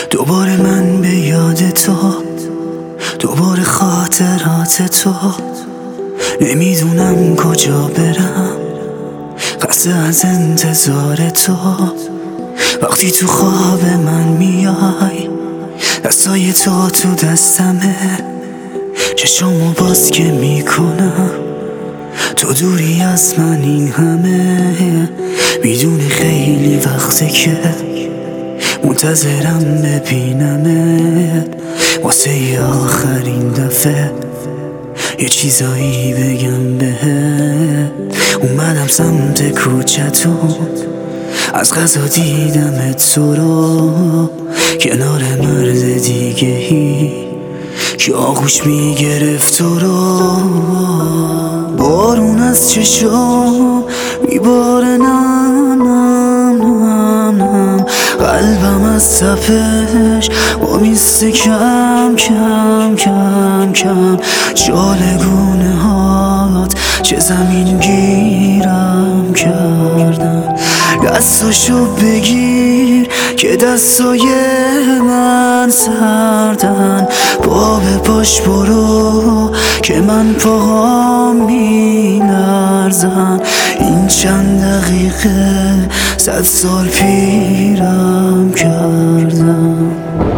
دوباره من به یاد تو، دوباره خاطرات تو. نمیدونم کجا برم، خسته از انتظار تو. وقتی تو خواب من میای، دستای تو دستمه. چشمو باز که میکنم، تو دوری از من این همه. میدونی خیلی وقته که منتظرم ببینمت، واسه آخرین دفعه یه چیزایی بگم بهت. اومدم سمت کوچتون، از قضا دیدمت تو رو کنار مرد دیگه‌ای که آغوش میگرفت تو رو. بارون از چشم میباره، نم نم نم نم. قلبم از تپش با میسته کم کم کم کم. جالگونه هات چه زمین گیرم کردن. دستاشو بگیر که دستای من سردن. پا به پاش برو که من پاهام میلرزن. این چند دقیقه 100 سال پیرم کردن.